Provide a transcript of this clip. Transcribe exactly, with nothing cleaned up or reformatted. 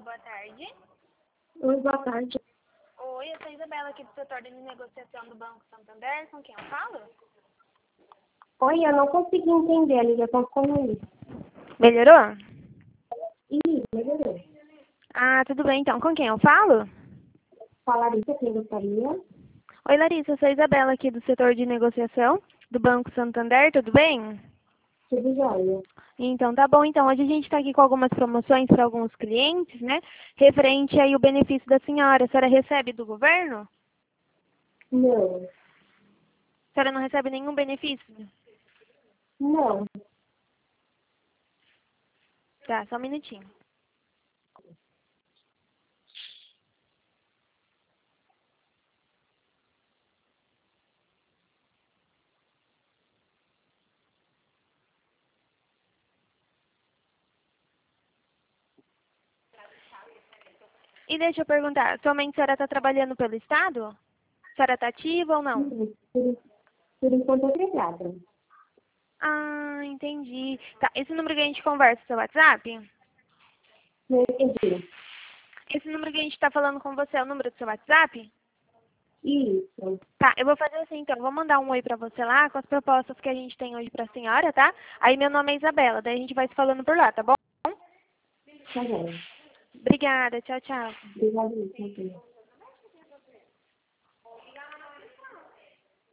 boa tarde. Oi, boa tarde. Oi, eu sou a Isabela aqui do setor de negociação do Banco Santander. Com quem eu falo? Oi, eu não consegui entender, a ligação ficou ruim. Melhorou? Ih, melhorou. Ah, tudo bem então. Com quem eu falo? Falaria quem gostaria? Oi, Larissa, eu sou a Isabela aqui do setor de negociação do Banco Santander. Tudo bem? Tudo jóia. Então, tá bom. Então, hoje a gente está aqui com algumas promoções para alguns clientes, né? Referente aí o benefício da senhora. A senhora recebe do governo? Não. A senhora não recebe nenhum benefício? Não. Tá, só um minutinho. E deixa eu perguntar, atualmente a senhora está trabalhando pelo Estado? A senhora está ativa ou não? Sim, Por, por enquanto, obrigada. Ah, entendi. Tá, esse número que a gente conversa, seu WhatsApp? Não entendi. Esse número que a gente está falando com você é o número do seu WhatsApp? Isso. Tá, eu vou fazer assim então, eu vou mandar um oi pra você lá com as propostas que a gente tem hoje pra senhora, tá? Aí meu nome é Isabela, daí a gente vai se falando por lá, tá bom? Tá bom. Obrigada, tchau, tchau. Obrigada, Isabela.